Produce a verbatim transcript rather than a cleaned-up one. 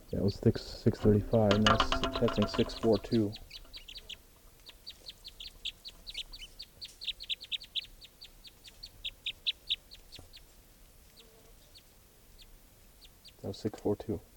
That was six six thirty five, and that's testing six four two. That was six four two.